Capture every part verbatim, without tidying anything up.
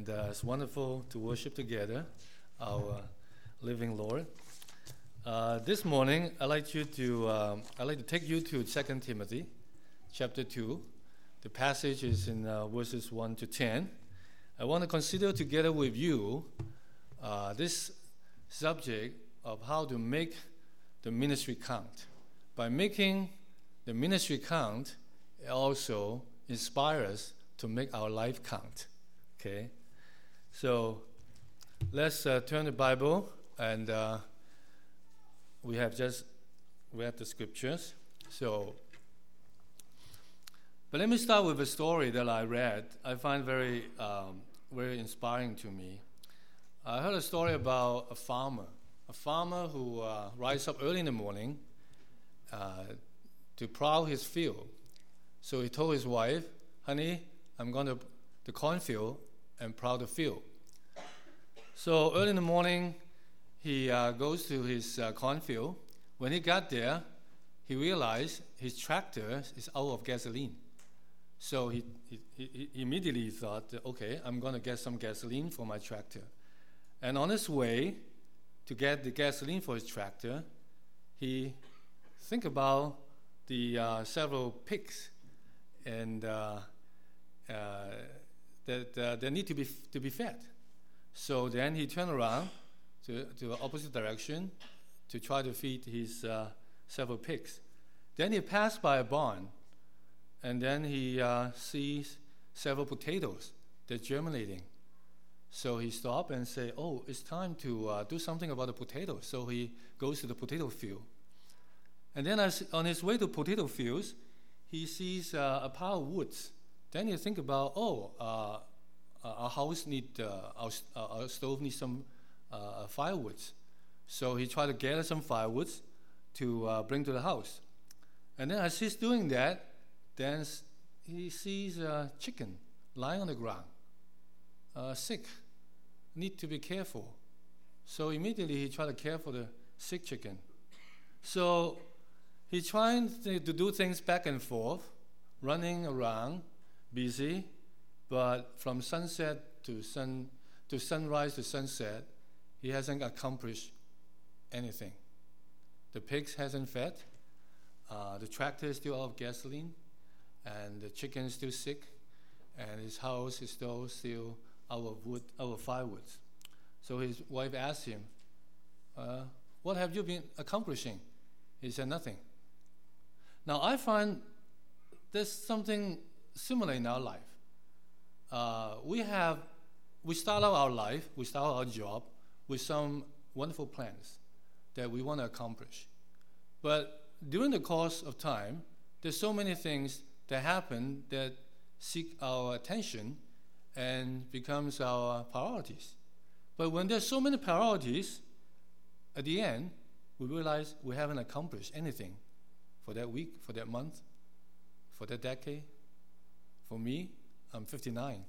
and uh, it's wonderful to worship together, our living Lord. Uh, this morning, I'd like you to um, I'd like to take you to Second Timothy, chapter two. The passage is in uh, verses one to ten. I want to consider together with you uh, this subject of how to make the ministry count. By making the ministry count, it also inspires us to make our life count. Okay, so let's uh, turn the Bible, and uh, we have just read the scriptures. So, but let me start with a story that I read. I find very, um, very inspiring to me. I heard a story about a farmer, a farmer who uh, rises up early in the morning uh, to plow his field. So he told his wife, "Honey, I'm going to the cornfield and plow the field." So early in the morning, he uh, goes to his uh, cornfield. When he got there, he realized his tractor is out of gasoline. So he, he, he immediately thought, okay, I'm going to get some gasoline for my tractor. And on his way to get the gasoline for his tractor, he think about the uh, several pigs and uh, uh, that uh, they need to be to be fed. So then he turned around to, to the opposite direction to try to feed his uh, several pigs. Then he passed by a barn, and then he uh, sees several potatoes. They're germinating. So he stopped and said, "Oh, it's time to uh, do something about the potatoes." So he goes to the potato field. And then as on his way to potato fields, he sees uh, a pile of woods. Then you think about, oh, uh, our house need, uh, our, our stove needs some uh, firewoods. So he tried to gather some firewoods to uh, bring to the house. And then as he's doing that, then he sees a chicken lying on the ground, uh, sick, need to be cared for. So immediately he tried to care for the sick chicken. So he's trying to do things back and forth, running around, busy, but from sunset to sun to sunrise to sunset, he hasn't accomplished anything. The pigs hasn't fed, uh, the tractor is still out of gasoline, and the chicken is still sick, and his house is still still out of wood, out of firewood. So his wife asked him, uh, "What have you been accomplishing?" He said, "Nothing." Now I find there's something similar in our life. Uh, we have, we start out our life, we start out our job with some wonderful plans that we want to accomplish. But during the course of time, there's so many things that happen that seek our attention and becomes our priorities. But when there's so many priorities, at the end, we realize we haven't accomplished anything for that week, for that month, for that decade. For me, I'm fifty-nine.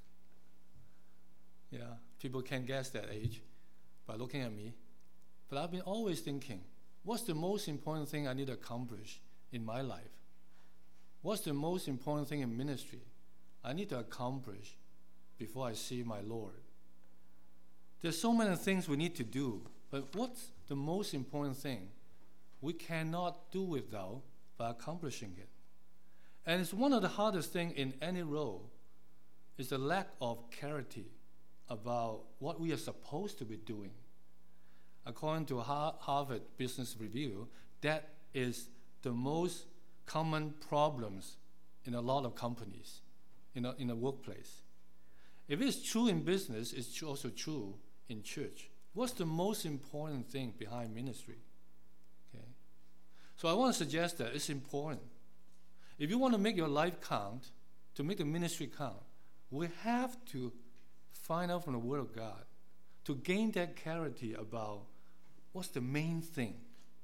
Yeah, people can't guess that age by looking at me. But I've been always thinking, what's the most important thing I need to accomplish in my life? What's the most important thing in ministry I need to accomplish before I see my Lord? There's so many things we need to do, but what's the most important thing we cannot do without by accomplishing it? And it's one of the hardest things in any role is the lack of clarity about what we are supposed to be doing. According to Harvard Business Review, that is the most common problems in a lot of companies, in a, in a workplace. If it's true in business, it's also true in church. What's the most important thing behind ministry? Okay. So I want to suggest that it's important. If you want to make your life count, to make the ministry count, we have to find out from the Word of God to gain that clarity about what's the main thing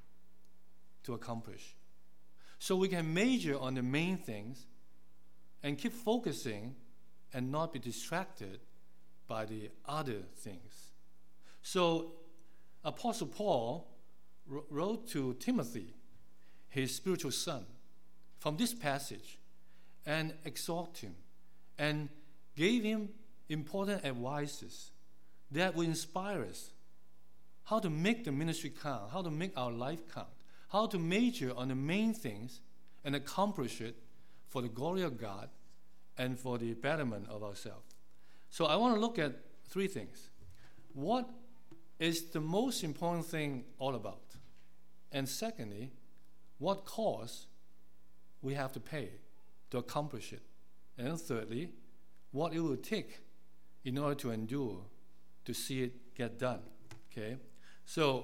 to accomplish. So we can major on the main things and keep focusing and not be distracted by the other things. So Apostle Paul wrote to Timothy, his spiritual son, from this passage and exhort him and gave him important advices that will inspire us how to make the ministry count, how to make our life count, how to major on the main things and accomplish it for the glory of God and for the betterment of ourselves. So I want to look at three things. What is the most important thing all about? And secondly, what cost we have to pay to accomplish it? And then thirdly, what it will take in order to endure to see it get done. Okay? So,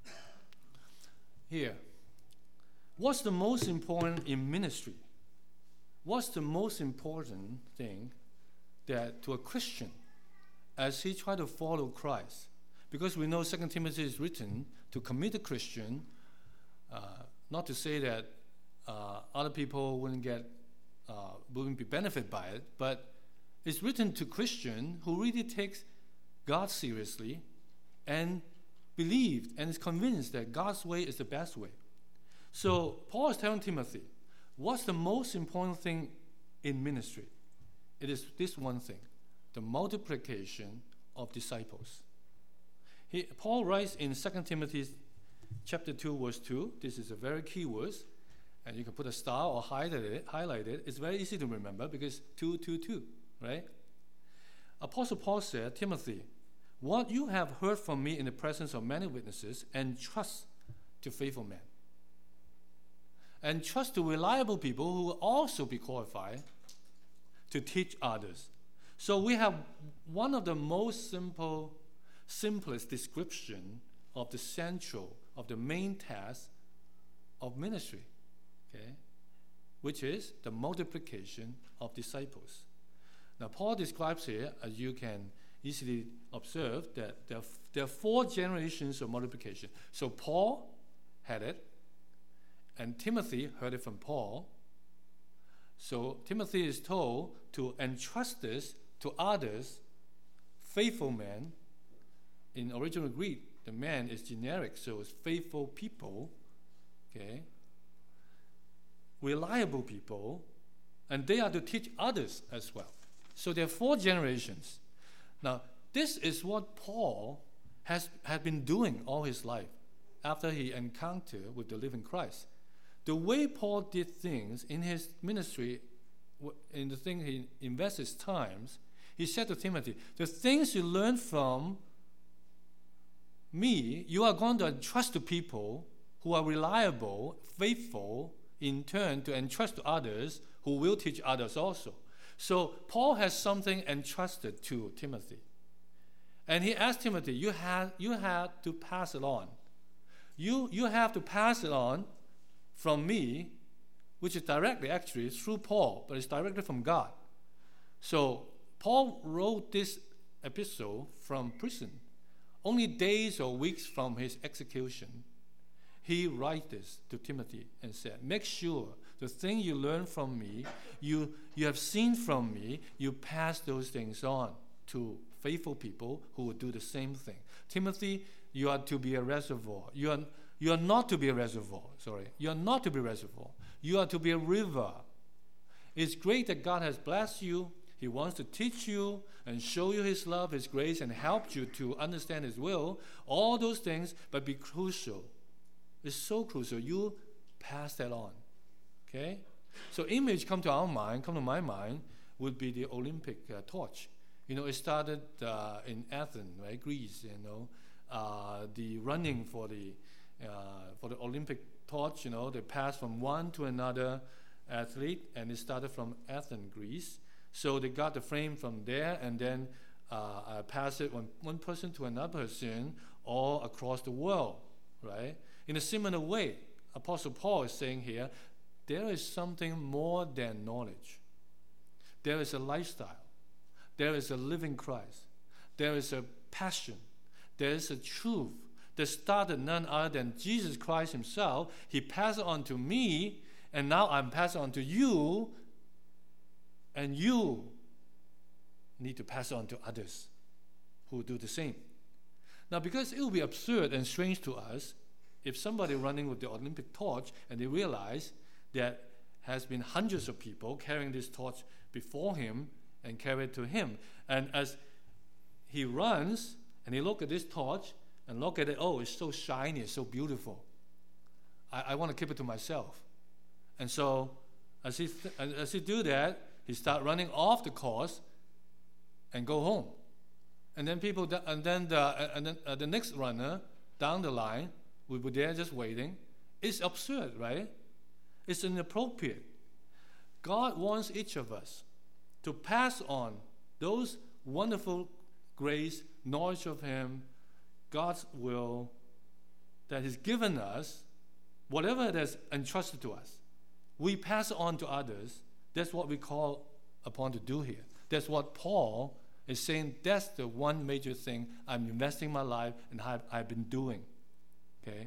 here, what's the most important in ministry? What's the most important thing that to a Christian as he tries to follow Christ? Because we know Second Timothy is written to commit a Christian, uh, not to say that uh, other people wouldn't get, uh, wouldn't be benefited by it, but it's written to Christian who really takes God seriously and believed and is convinced that God's way is the best way. So Paul is telling Timothy, what's the most important thing in ministry? It is this one thing, the multiplication of disciples. He, Paul writes in Second Timothy chapter two, verse two, this is a very key verse, and you can put a star or highlight it. Highlight it. It's very easy to remember because two, two, two, right? Apostle Paul said, Timothy, what you have heard from me in the presence of many witnesses, entrust to faithful men. And trust to reliable people who will also be qualified to teach others. So we have one of the most simple, simplest description of the central, of the main task of ministry, okay, which is the multiplication of disciples. Now, Paul describes here, as you can easily observe, that there are, there are four generations of multiplication. So Paul had it, and Timothy heard it from Paul. So Timothy is told to entrust this to others, faithful men. In original Greek, the man is generic, so it's faithful people, okay, reliable people, and they are to teach others as well. So there are four generations. Now, this is what Paul has had been doing all his life after he encountered with the living Christ. The way Paul did things in his ministry, in the thing he invests his times, he said to Timothy, the things you learn from me, you are going to entrust to people who are reliable, faithful, in turn to entrust to others who will teach others also. So Paul has something entrusted to Timothy. And he asked Timothy, you have, you have to pass it on. You, you have to pass it on from me, which is directly actually through Paul, but it's directly from God. So Paul wrote this epistle from prison. Only days or weeks from his execution, he writes this to Timothy and said, make sure the thing you learn from me, you, you have seen from me, you pass those things on to faithful people who will do the same thing. Timothy, you are to be a reservoir. You are, you are not to be a reservoir, sorry. You are not to be a reservoir. You are to be a river. It's great that God has blessed you. He wants to teach you and show you his love, his grace, and help you to understand his will. All those things, but be crucial. It's so crucial. You pass that on. Okay? So image come to our mind, come to my mind, would be the Olympic uh, torch. You know, it started uh, in Athens, right, Greece, you know, uh, the running for the, uh, for the Olympic torch, you know, they passed from one to another athlete, and it started from Athens, Greece. So they got the frame from there, and then uh, uh, passed it from one person to another person all across the world, right? In a similar way, Apostle Paul is saying here, there is something more than knowledge. There is a lifestyle. There is a living Christ. There is a passion. There is a truth that started none other than Jesus Christ himself. He passed it on to me, and now I'm passing on to you, and you need to pass it on to others who do the same. Now, because it will be absurd and strange to us if somebody running with the Olympic torch and they realize that has been hundreds of people carrying this torch before him, and carry it to him. And as he runs, and he look at this torch, and look at it, oh, it's so shiny, it's so beautiful. I, I want to keep it to myself. And so, as he, th- as he do that, he start running off the course and go home. And then people, th- and then the, and then uh, the next runner down the line will be there just waiting. It's absurd, right? It's inappropriate. God wants each of us to pass on those wonderful grace, knowledge of Him, God's will that He's given us, whatever it is entrusted to us. We pass on to others. That's what we call upon to do here. That's what Paul is saying. That's the one major thing I'm investing my life and I've, I've been doing. Okay?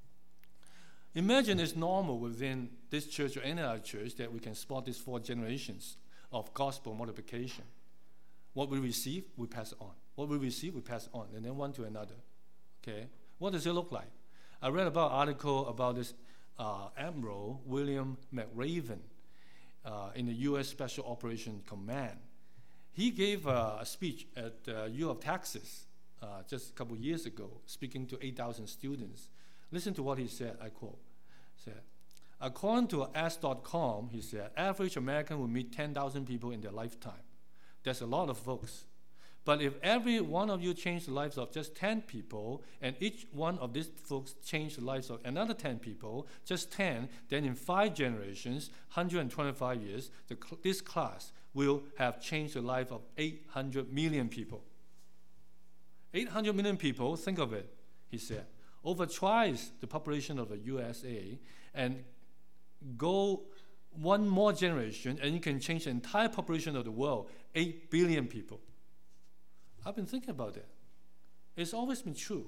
Imagine it's normal within this church or any other church that we can spot these four generations of gospel multiplication. What we receive, we pass on. What we receive, we pass on, and then one to another. Okay? What does it look like? I read about an article about this uh, Admiral William McRaven uh, in the U S Special Operations Command. He gave uh, a speech at uh, U of Texas uh, just a couple years ago, speaking to eight thousand students. Listen to what he said, I quote. Said, according to ask dot com, he said, average American will meet ten thousand people in their lifetime. That's a lot of folks. But if every one of you changed the lives of just ten people, and each one of these folks changed the lives of another ten people, just ten, then in five generations, one hundred twenty-five years, the cl- this class will have changed the life of eight hundred million people. eight hundred million people, think of it, he said. Over twice the population of the U S A, and go one more generation, and you can change the entire population of the world, eight billion people. I've been thinking about that. It's always been true.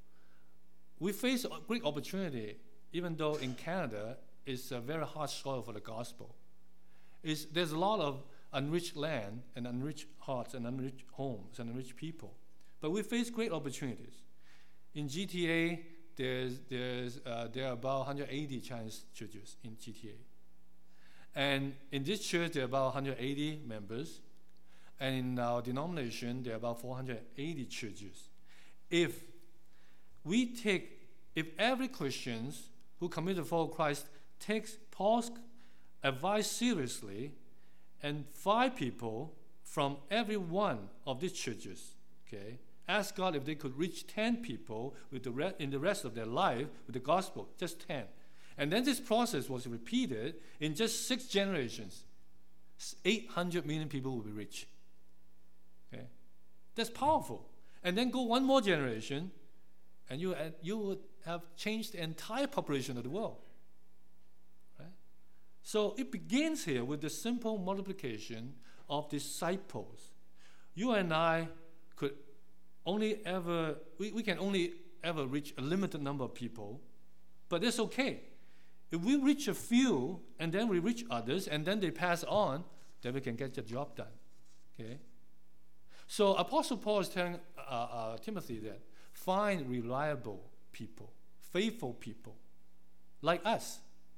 We face a great opportunity, even though in Canada it's a very hard soil for the gospel. It's, there's a lot of unreached land and unreached hearts and unreached homes and unreached people. But we face great opportunities. In G T A, there's, there's, uh, there are about one hundred eighty Chinese churches in G T A. And in this church, there are about one hundred eighty members. And in our denomination, there are about four hundred eighty churches. If we take, if every Christian who commits to follow Christ takes Paul's advice seriously, and five people from every one of these churches, okay, ask God if they could reach ten people with the re- in the rest of their life with the gospel, just ten. And then this process was repeated in just six generations. eight hundred million people will be reached. Okay? That's powerful. And then go one more generation, and you, uh, you would have changed the entire population of the world. Right? So it begins here with the simple multiplication of disciples. You and I could only ever, we, we can only ever reach a limited number of people, but that's okay. If we reach a few, and then we reach others, and then they pass on, then we can get the job done. Okay? So Apostle Paul is telling uh, uh, Timothy that find reliable people, faithful people, like us.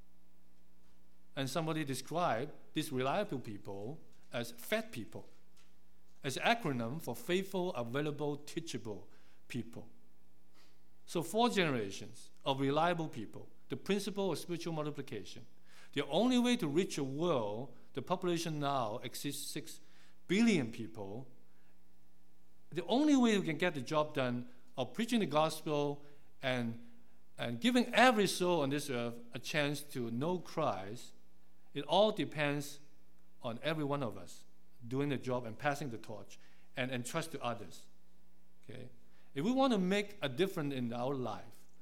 And somebody described these reliable people as FAT people, as an acronym for faithful, available, teachable people. So four generations of reliable people, the principle of spiritual multiplication. The only way to reach a world, the population now exceeds six billion people. The only way we can get the job done of preaching the gospel and, and giving every soul on this earth a chance to know Christ, it all depends on every one of us doing the job and passing the torch and entrust to others. Okay? If we want to make a difference in our life,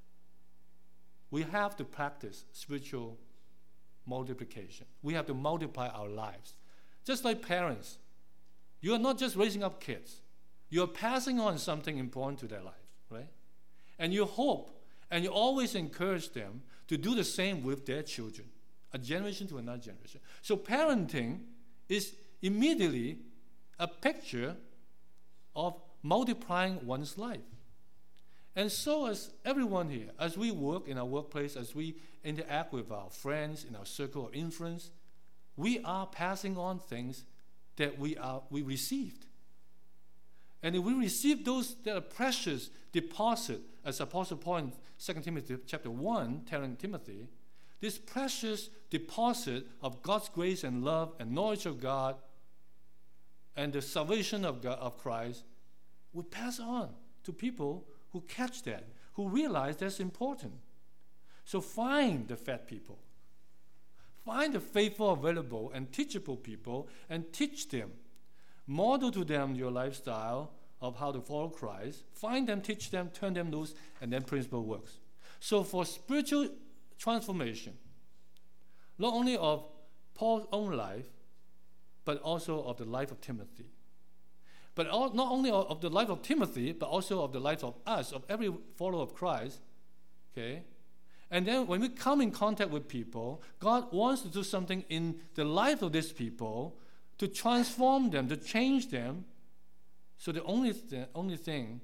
we have to practice spiritual multiplication. We have to multiply our lives. Just like parents, you are not just raising up kids. You are passing on something important to their life, right? And you hope, and you always encourage them to do the same with their children, a generation to another generation. So parenting is immediately a picture of multiplying one's life. And so as everyone here, as we work in our workplace, as we interact with our friends in our circle of influence, we are passing on things that we are we received. And if we receive those that are precious deposit, as Apostle Paul in Second Timothy chapter one telling Timothy, this precious deposit of God's grace and love and knowledge of God and the salvation of God, of Christ, we pass on to people who catch that, who realize that's important. So find the fat people. Find the faithful, available, and teachable people and teach them. Model to them your lifestyle of how to follow Christ. Find them, teach them, turn them loose, and then principle works. So for spiritual transformation, not only of Paul's own life, but also of the life of Timothy. But all, not only of the life of Timothy, but also of the life of us, of every follower of Christ. Okay? And then when we come in contact with people, God wants to do something in the life of these people to transform them, to change them. So the only, th- only thing,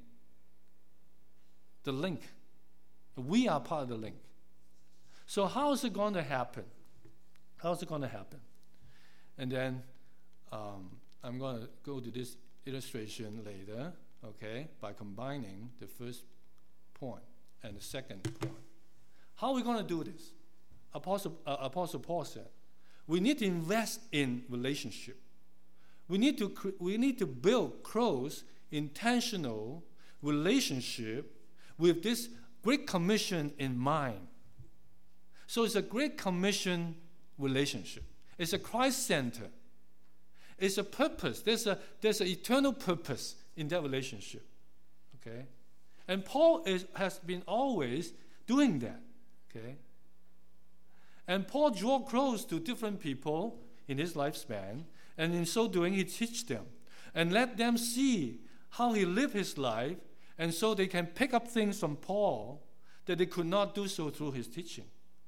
the link, we are part of the link. So how is it going to happen? How is it going to happen? And then um, I'm going to go to this illustration later, okay, by combining the first point and the second point. How are we going to do this? Apostle, uh, Apostle Paul said, we need to invest in relationship. We need to cre- we need to build close, intentional relationship with this Great Commission in mind. So it's a Great Commission relationship. It's a Christ center. It's a purpose. There's a there's an eternal purpose in that relationship. Okay, and Paul is has been always doing that. Okay, and Paul drew close to different people in his lifespan, and in so doing, he teach them and let them see how he lived his life, and so they can pick up things from Paul that they could not do so through his teaching.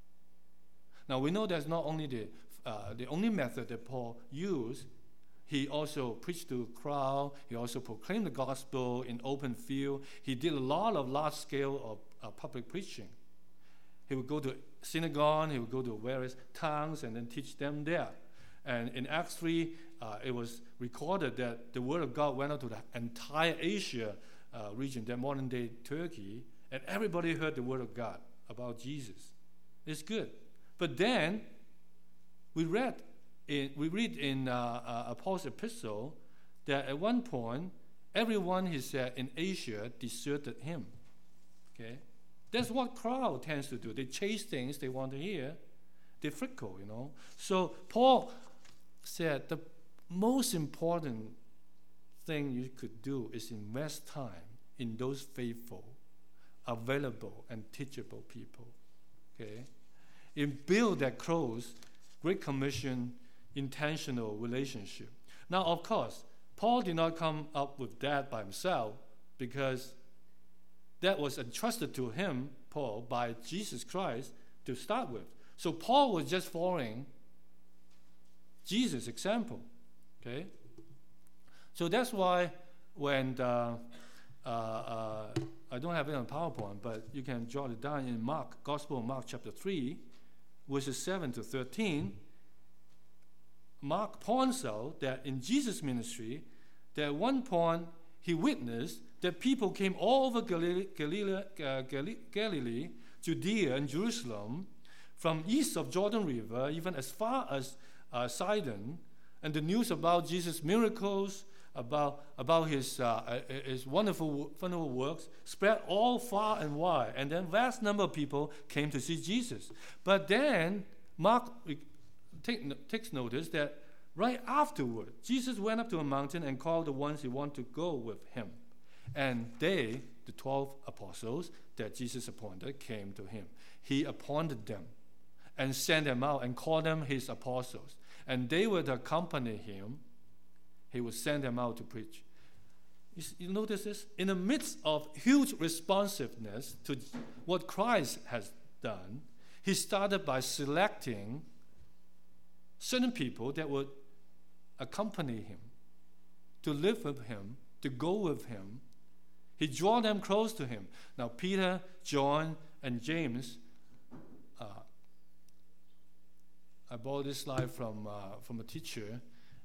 Now we know that's not only the uh, the only method that Paul used. He also preached to a crowd. He also proclaimed the gospel in open field. He did a lot of large scale of uh, public preaching. He would go to synagogue. He would go to various towns and then teach them there. And in Acts three, uh, it was recorded that the word of God went out to the entire Asia uh, region, that modern day Turkey, and everybody heard the word of God about Jesus. It's good. But then we read in, we read in uh, uh, Paul's epistle that at one point, everyone, he said, in Asia deserted him. Okay? That's what crowd tends to do. They chase things they want to hear. They fickle, you know. So Paul said the most important thing you could do is invest time in those faithful, available, and teachable people. Okay? In build that close, Great Commission, intentional relationship. Now, of course, Paul did not come up with that by himself, because that was entrusted to him, Paul, by Jesus Christ to start with. So Paul was just following Jesus' example. Okay? So that's why when the, uh, uh, I don't have it on PowerPoint, but you can jot it down in Mark, Gospel of Mark chapter three, verses seven to thirteen. Mark points out that in Jesus' ministry, that at one point he witnessed that people came all over Galilee, Galilee, uh, Galilee, Galilee, Judea, and Jerusalem, from east of Jordan River, even as far as uh, Sidon, and the news about Jesus' miracles, about about his uh, his wonderful wonderful works spread all far and wide, and then vast number of people came to see Jesus. But then Mark take, takes notice that right afterward, Jesus went up to a mountain and called the ones he wanted to go with him. And they, the twelve apostles that Jesus appointed, came to him. He appointed them and sent them out and called them his apostles. And they would accompany him. He would send them out to preach. You, you notice this? In the midst of huge responsiveness to what Christ has done, he started by selecting certain people that would accompany him, to live with him, to go with him. He drew them close to him. Now, Peter, John, and James, uh, I borrowed this slide from, uh, from a teacher,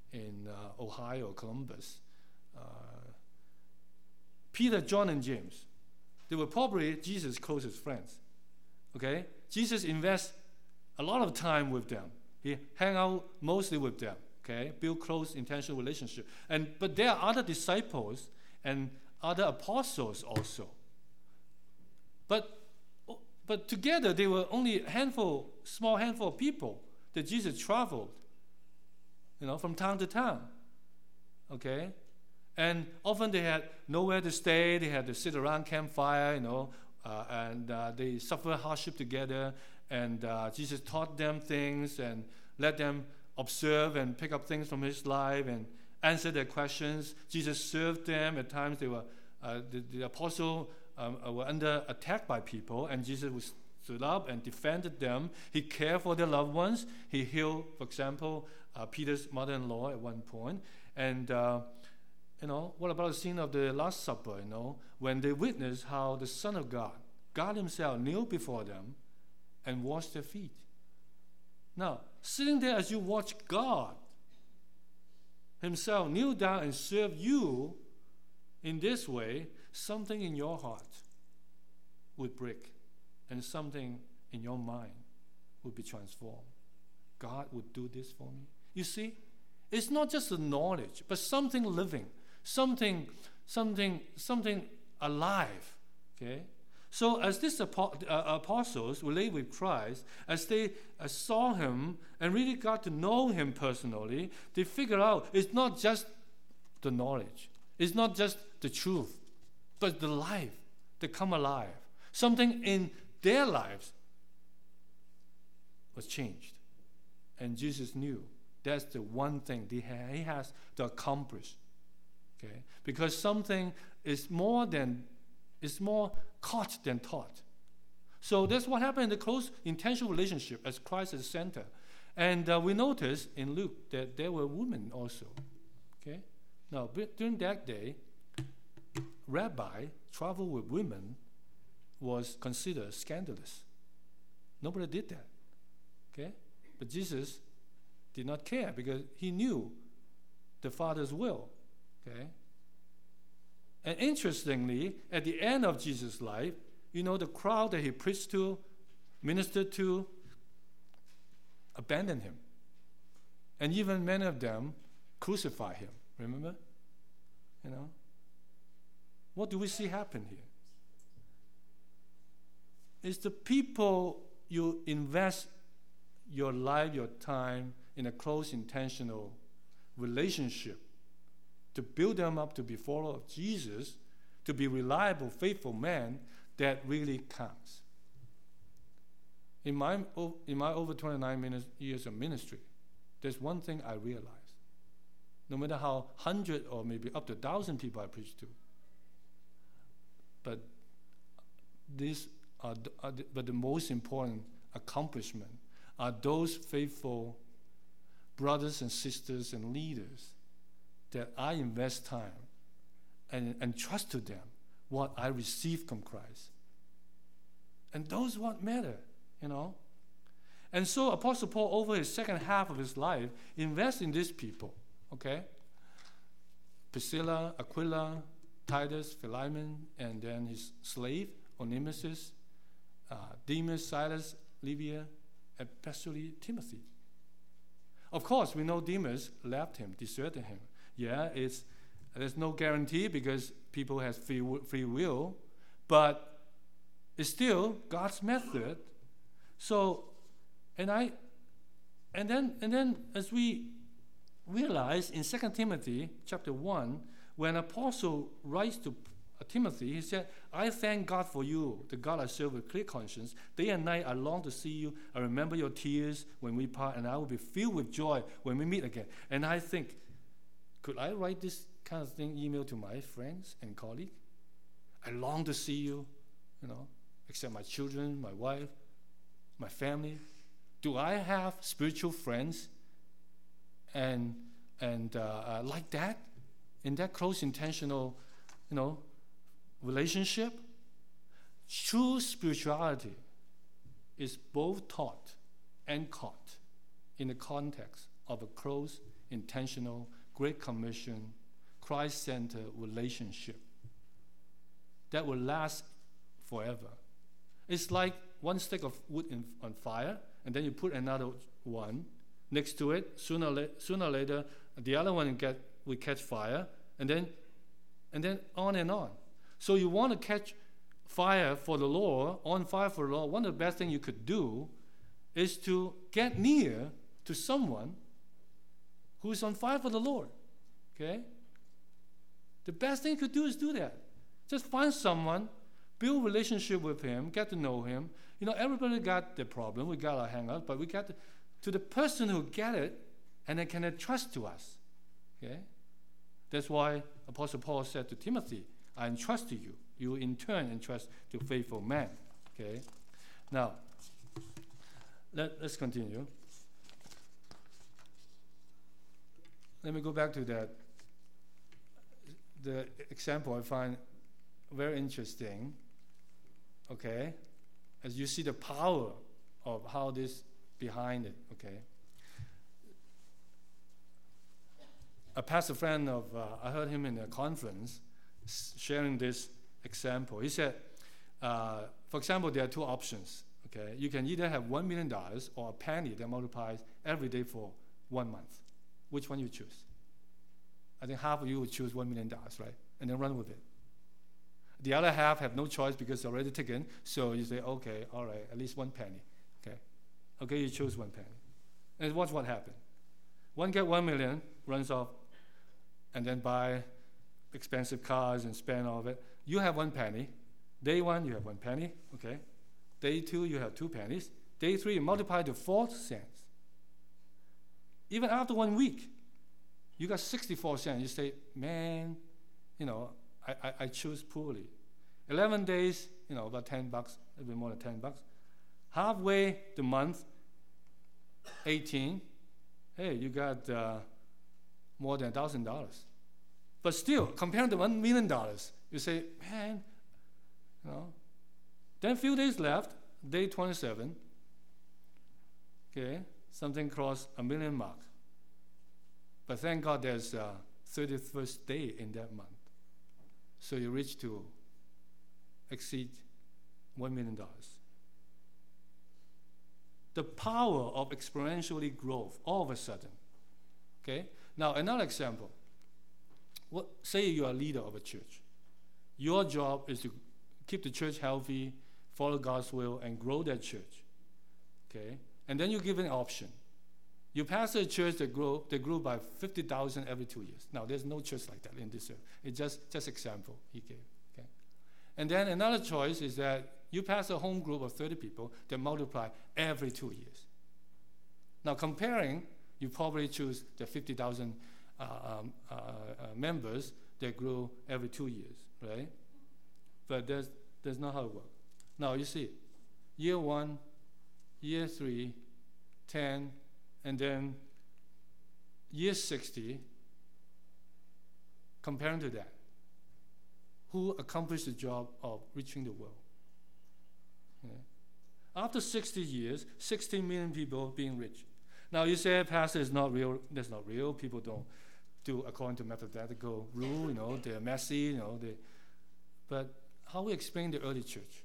in uh, Ohio, Columbus. Uh, Peter, John, and James, they were probably Jesus' closest friends. Okay? Jesus invests a lot of time with them. He hang out mostly with them. Okay? Build close, intentional relationship. And but there are other disciples and other apostles also. But but together they were only a handful, small handful of people that Jesus traveled, you know, from town to town. Okay? And often they had nowhere to stay. They had to sit around campfire, you know, uh, and uh, they suffered hardship together. And uh, Jesus taught them things and let them observe and pick up things from his life and answer their questions. Jesus served them. At times they were, uh, the, the apostle um, uh, were under attack by people, and Jesus was stood up and defended them. He cared for their loved ones. He healed, for example, uh, Peter's mother-in-law at one point. And uh, you know, what about the scene of the Last Supper? You know, when they witnessed how the Son of God, God Himself, kneeled before them and washed their feet. Now, sitting there as you watch God Himself kneel down and serve you in this way, something in your heart would break, and something in your mind would be transformed. God would do this for me. You see, it's not just the knowledge, but something living, something, something, something alive. Okay. So as these apo- uh, apostles relate with Christ, as they uh, saw Him and really got to know Him personally, they figure out it's not just the knowledge, it's not just the truth, but the life that come alive. Something in their lives was changed. And Jesus knew that's the one thing he has to accomplish. Okay? Because something is more than, is more caught than taught. So that's what happened in the close intentional relationship as Christ is the center. And uh, we notice in Luke that there were women also. Okay? Now, during that day, rabbi travel with women was considered scandalous. Nobody did that. Okay? But Jesus did not care because he knew the Father's will. Okay? And interestingly, at the end of Jesus' life, you know, the crowd that he preached to, ministered to, abandoned him. And even many of them crucified him. Remember? You know? What do we see happen here? It's the people you invest your life, your time in a close, intentional relationship to build them up to be followers of Jesus, to be reliable, faithful men, that really counts. In my, in my over twenty-nine years of ministry, there's one thing I realized. No matter how hundred or maybe up to a thousand people I preach to, but these are, the, are the, but the most important accomplishment are those faithful brothers and sisters and leaders that I invest time and, and trust to them what I receive from Christ. And those what matter, you know. And so Apostle Paul, over his second half of his life, invests in these people, okay? Priscilla, Aquila, Titus, Philemon, and then his slave, Onesimus, uh, Demas, Silas, Livia, and especially Timothy. Of course, we know Demas left him, deserted him. Yeah, it's, there's no guarantee because people have free, free will, but it's still God's method. So, and I, and then and then as we realize in Second Timothy chapter one, when Apostle writes to Timothy, he said, I thank God for you, the God I serve with clear conscience. Day and night I long to see you. I remember your tears when we part, and I will be filled with joy when we meet again. And I think, could I write this kind of thing, email to my friends and colleagues? I long to see you, you know, except my children, my wife, my family. Do I have spiritual friends and and uh, uh, like that, in that close, intentional, you know, relationship? True spirituality is both taught and caught in the context of a close, intentional, Great Commission, Christ-centered relationship that will last forever. It's like one stick of wood in, on fire, and then you put another one next to it. Sooner, la- sooner or later, the other one get will catch fire, and then, and then on and on. So you want to catch fire for the Lord, on fire for the Lord. One of the best things you could do is to get near to someone who is on fire for the Lord. Okay? The best thing you could do is do that. Just find someone, build a relationship with him, get to know him. You know, everybody got the problem. We got our hang-ups, but we got to, to the person who get it and then can entrust to us. Okay? That's why Apostle Paul said to Timothy, I entrust to you. You in turn entrust to faithful men. Okay? Now, let, let's continue. Let me go back to that. The example I find very interesting. Okay? As you see the power of how this behind it. Okay? A pastor friend of, uh, I heard him in a conference sharing this example. He said, uh, for example, there are two options. Okay, you can either have one million dollars or a penny that multiplies every day for one month. Which one you choose? I think half of you would choose one million dollars, right? And then run with it. The other half have no choice because it's already taken. So you say, okay, all right, at least one penny. Okay, okay, you choose one penny. And watch what happened. One get one million, runs off, and then buy expensive cars and spend all of it. You have one penny. Day one, you have one penny. Okay. Day two, you have two pennies. Day three, you multiply to four cents. Even after one week, you got sixty-four cents. You say, man, you know, I, I, I choose poorly. eleven days, you know, about ten bucks, a little bit more than ten bucks. Halfway the month, eighteen. Hey, you got uh, more than one thousand dollars. But still, compared to one million dollars, you say, man, you know. Then a few days left, day twenty-seven. Okay, something crossed a million mark. But thank God there's a thirty-first day in that month. So you reach to exceed one million dollars. The power of exponentially growth all of a sudden. Okay? Now, another example. What, say you are a leader of a church. Your job is to keep the church healthy, follow God's will, and grow that church. Okay? And then you give an option. You pastor a church that grew, that grew by fifty thousand every two years. Now, there's no church like that in this earth. It's just just example he gave. Okay? And then another choice is that you pastor a home group of thirty people that multiply every two years. Now, comparing, you probably choose the fifty thousand uh, um, uh, uh, members that grew every two years, right? But that's, that's not how it works. Now, you see, year one, year three, ten, and then year sixty, comparing to that, who accomplished the job of reaching the world? Okay. After sixty years, sixteen million people being rich. Now you say, Pastor, it's not real. That's not real. People don't do according to mathematical rule. You know, they're messy. You know, they. But how we explain the early church?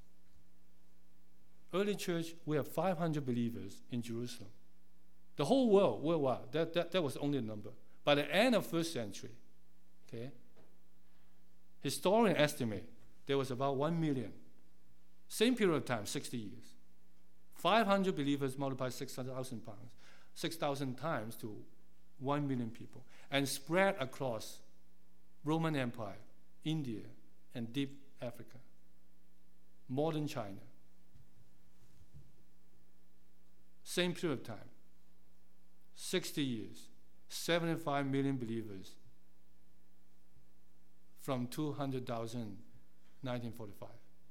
Early church, we have five hundred believers in Jerusalem. The whole world, worldwide, that, that, that was only a number. By the end of first century, okay, historians estimate there was about one million. Same period of time, sixty years. five hundred believers multiplied six thousand pounds, six thousand times to one million people, and spread across Roman Empire, India, and deep Africa, modern China. Same period of time, sixty years, seventy-five million believers from two hundred thousand, nineteen forty-five.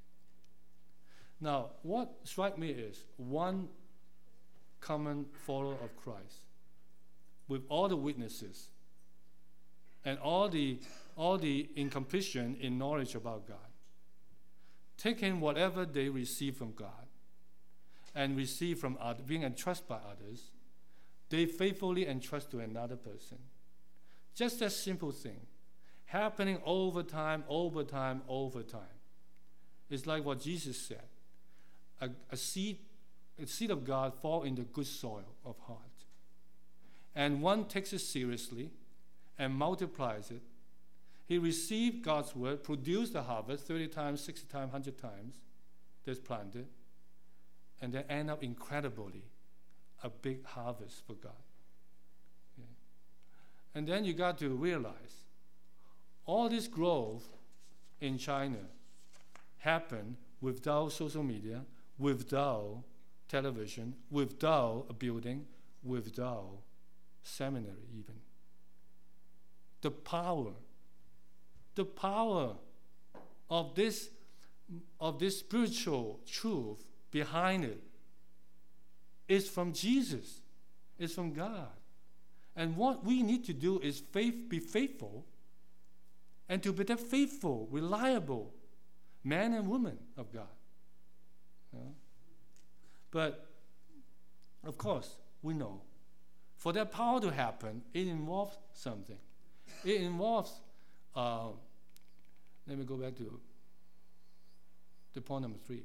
Now, what strikes me is one common follower of Christ with all the witnesses and all the, all the incompletion in knowledge about God, taking whatever they receive from God and receive from others, being entrusted by others, they faithfully entrust to another person. Just that simple thing, happening over time, over time, over time. It's like what Jesus said. A, a seed, a seed of God fall in the good soil of heart. And one takes it seriously and multiplies it. He received God's word, produced the harvest thirty times, sixty times, one hundred times. That's planted. And then end up incredibly a big harvest for God. Okay. And then you got to realize all this growth in China happened without social media, without television, without a building, without seminary even. The power, the power of this, of this spiritual truth behind it is from Jesus, is from God. And what we need to do is faith, be faithful, and to be that faithful, reliable man and woman of God. You know? But, of course, we know, for that power to happen, it involves something. It involves, uh, let me go back to the point number three.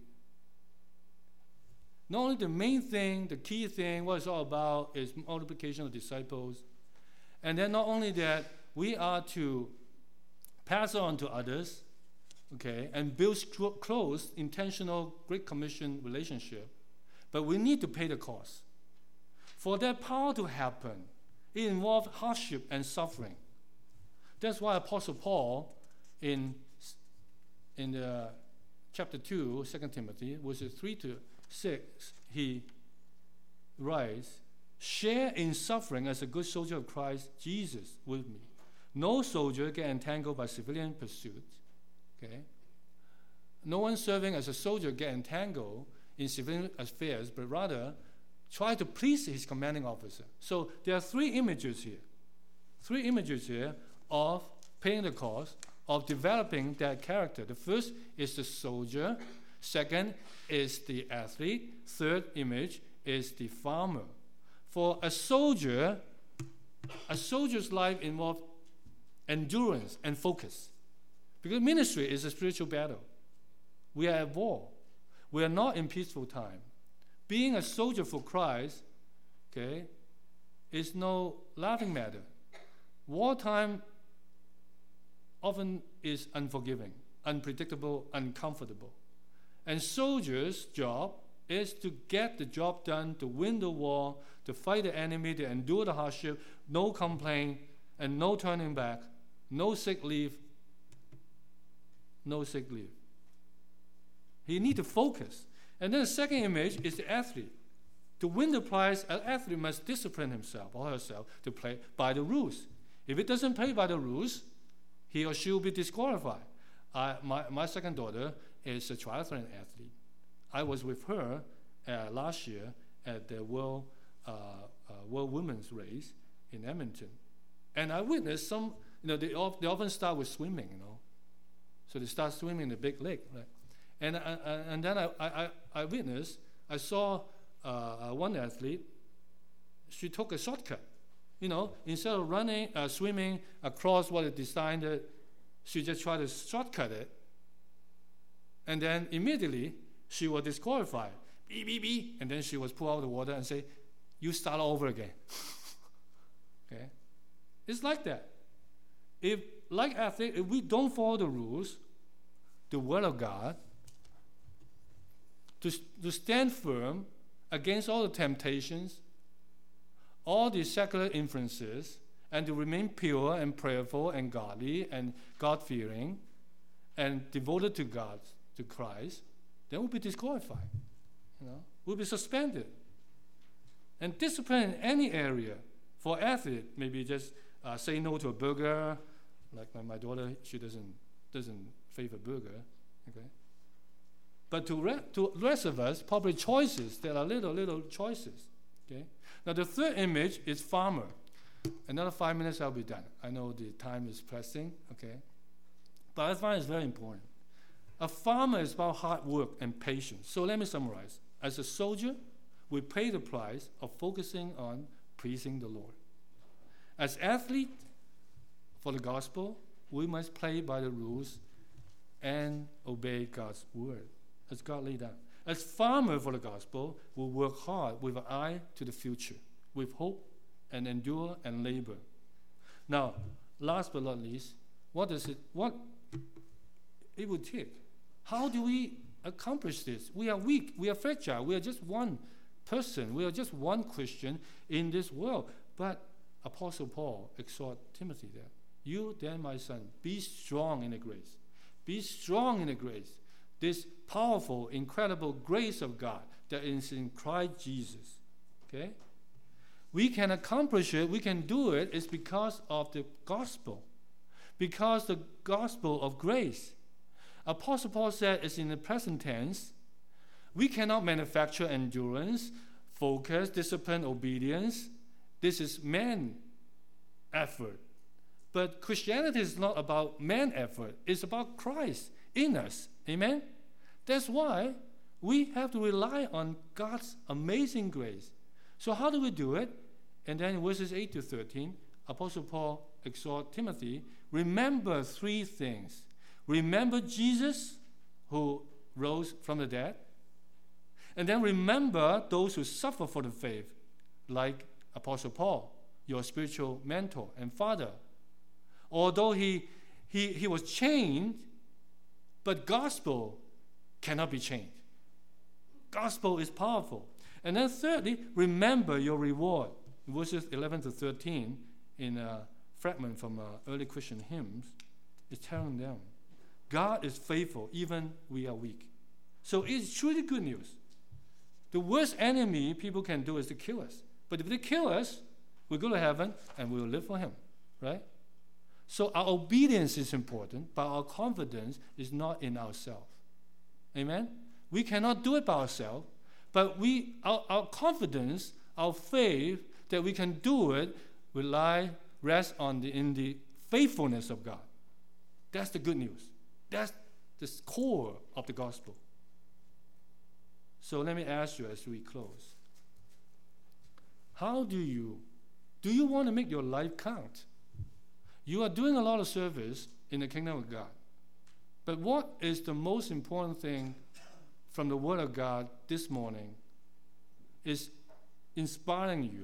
Not only the main thing, the key thing, what it's all about is multiplication of disciples. And then not only that, we are to pass on to others, okay, and build close, intentional, Great Commission relationship. But we need to pay the cost. For that power to happen, it involves hardship and suffering. That's why Apostle Paul, in, in the chapter two, Second Timothy, verses three to six, he writes, share in suffering as a good soldier of Christ Jesus with me. No soldier get entangled by civilian pursuits. Okay? No one serving as a soldier get entangled in civilian affairs, but rather try to please his commanding officer. So there are three images here. Three images here of paying the cost, of developing that character. The first is the soldier. Second is the athlete. Third image is the farmer. For a soldier, a soldier's life involves endurance and focus. Because ministry is a spiritual battle. We are at war. We are not in peaceful time. Being a soldier for Christ, okay, is no laughing matter. Wartime often is unforgiving, unpredictable, uncomfortable. And soldiers' job is to get the job done, to win the war, to fight the enemy, to endure the hardship, no complaint, and no turning back, no sick leave, no sick leave. You need to focus. And then the second image is the athlete. To win the prize, an athlete must discipline himself or herself to play by the rules. If it doesn't play by the rules, he or she will be disqualified. Uh, my, my second daughter is a triathlon athlete. I was with her uh, last year at the World, uh, uh, World Women's Race in Edmonton. And I witnessed some, you know, they, of, they often start with swimming, you know. So they start swimming in the big lake, right? And, uh, and then I, I, I witnessed, I saw uh, one athlete, she took a shortcut. You know, instead of running, uh, swimming across what it designed, uh, she just tried to shortcut it. And then immediately, she was disqualified. Beep, beep, beep. And then she was pulled out of the water and say, you start all over again. Okay? It's like that. If, like athletes, if we don't follow the rules, the word of God, to, to stand firm against all the temptations, all the secular influences, and to remain pure and prayerful and godly and God-fearing and devoted to God, to Christ, then we'll be disqualified. You know, we'll be suspended. And discipline in any area for athlete, maybe just uh, say no to a burger. Like my, my daughter, she doesn't doesn't favor burger. Okay. But to re- to the rest of us, probably choices. There are little little choices. Okay. Now the third image is farmer. Another five minutes, I'll be done. I know the time is pressing. Okay. But I find it's very important. A farmer is about hard work and patience. So let me summarize. As a soldier, we pay the price of focusing on pleasing the Lord. As athletes for the gospel, we must play by the rules and obey God's word, as God laid out. As farmers for the gospel, we work hard with an eye to the future, with hope and endure and labor. Now, last but not least, what does it, what it would take? How do we accomplish this? We are weak, we are fragile, we are just one person, we are just one Christian in this world. But Apostle Paul exhorts Timothy that, you then, my son, be strong in the grace. Be strong in the grace. This powerful, incredible grace of God that is in Christ Jesus. Okay? We can accomplish it, we can do it, it's because of the gospel. Because the gospel of grace. Apostle Paul said it's in the present tense. We cannot manufacture endurance, focus, discipline, obedience. This is man effort. But Christianity is not about man effort. It's about Christ in us. Amen? That's why we have to rely on God's amazing grace. So how do we do it? And then in verses eight to thirteen, Apostle Paul exhorts Timothy, remember three things. Remember Jesus, who rose from the dead. And then remember those who suffer for the faith, like Apostle Paul, your spiritual mentor and father. Although he, he, he was chained, but gospel cannot be chained. Gospel is powerful. And then thirdly, remember your reward. Verses eleven to thirteen, in a fragment from uh, early Christian hymns, is telling them, God is faithful, even we are weak. So it's truly good news. The worst enemy people can do is to kill us. But if they kill us, we go to heaven and we will live for him, right? So our obedience is important, but our confidence is not in ourselves. Amen? We cannot do it by ourselves, but we, our, our confidence, our faith that we can do it, rely, rest on the, in the faithfulness of God. That's the good news. That's the core of the gospel. So let me ask you as we close. How do you, do you want to make your life count? You are doing a lot of service in the kingdom of God. But what is the most important thing from the Word of God this morning is inspiring you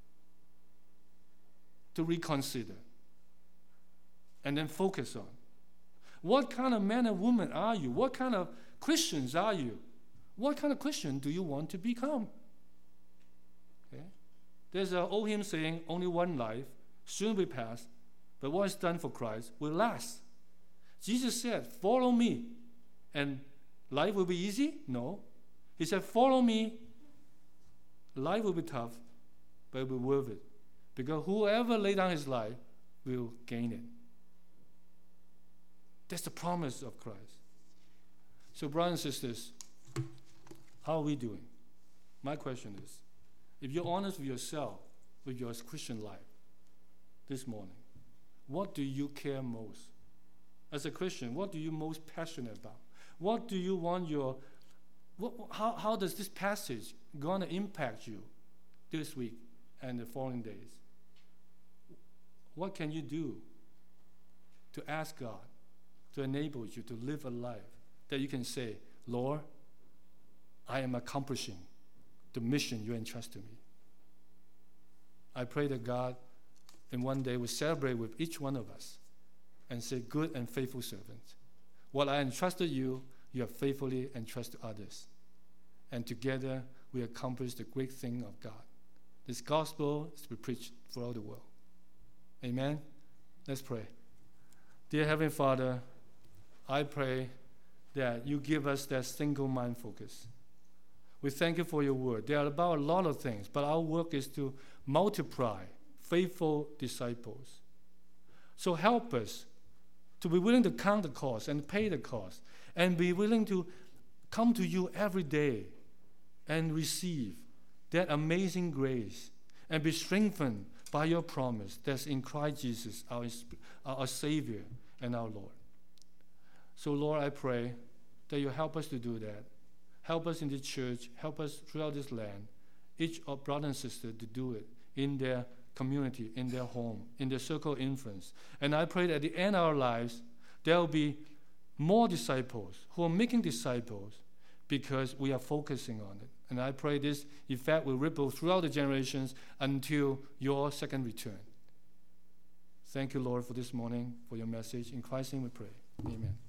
to reconsider and then focus on. What kind of man and woman are you? What kind of Christians are you? What kind of Christian do you want to become? Okay? There's an old hymn saying, only one life, soon will pass, but what is done for Christ will last. Jesus said, follow me, and life will be easy? No. He said, follow me, life will be tough, but it will be worth it. Because whoever lay down his life will gain it. That's the promise of Christ. So brothers and sisters, how are we doing? My question is, if you're honest with yourself, with your Christian life this morning, what do you care most? As a Christian, what do you most passionate about? What do you want your, what, how, how does this passage going to impact you this week and the following days? What can you do to ask God to enable you to live a life that you can say, Lord, I am accomplishing the mission you entrusted me. I pray that God in one day will celebrate with each one of us and say, good and faithful servant. What I entrusted you, you have faithfully entrusted others. And together we accomplish the great thing of God. This gospel is to be preached throughout the world. Amen? Let's pray. Dear Heavenly Father, I pray that you give us that single mind focus. We thank you for your word. They are about a lot of things, but our work is to multiply faithful disciples. So help us to be willing to count the cost and pay the cost, and be willing to come to you every day and receive that amazing grace and be strengthened by your promise that's in Christ Jesus, our, our Savior and our Lord. So Lord, I pray that you help us to do that. Help us in the church, help us throughout this land, each of brother and sister to do it in their community, in their home, in their circle of influence. And I pray that at the end of our lives, there will be more disciples who are making disciples because we are focusing on it. And I pray this effect will ripple throughout the generations until your second return. Thank you, Lord, for this morning, for your message. In Christ's name we pray. Amen.